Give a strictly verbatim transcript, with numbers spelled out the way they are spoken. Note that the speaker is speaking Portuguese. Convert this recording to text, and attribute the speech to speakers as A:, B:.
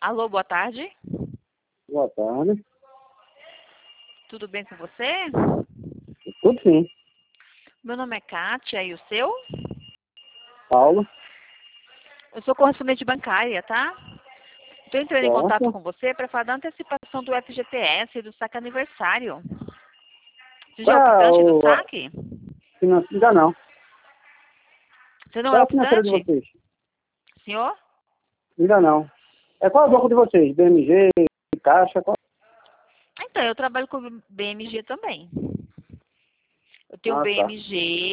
A: Alô, boa tarde.
B: Boa tarde.
A: Tudo bem com você?
B: Tudo sim.
A: Meu nome é Kátia e o seu?
B: Paulo.
A: Eu sou correspondente bancária, tá? Estou entrando em contato
B: Certo.
A: com você para falar da antecipação do F G T S e do saque aniversário. Você já é
B: Qual é
A: optante do
B: o... a
A: saque?
B: finan- Ainda não.
A: Você não
B: Qual
A: é
B: é a financeira de
A: optante?
B: vocês?
A: Senhor?
B: Ainda não. É qual é o banco de vocês? B M G, Caixa? Qual...
A: Então, eu trabalho com B M G também. Eu tenho
B: Ah, tá.
A: B M G,